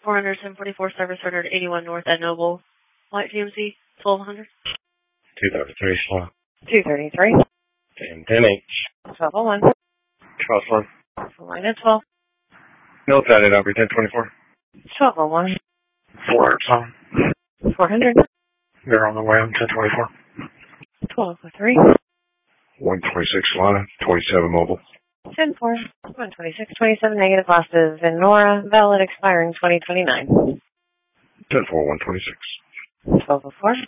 400, 1044, service ordered 81 North at Noble. Light GMC, 1200. 233, slow. 233. 10-10H. 1201. 12-1. Line at 12. Note that it, over 1024. 1201. 400, son. 400. They're on the way on 1024. 1203. 126, Lana. 27, mobile. 10-4. 126, 27 negative losses in Nora. Valid expiring 2029. 10-4, 126. 1204.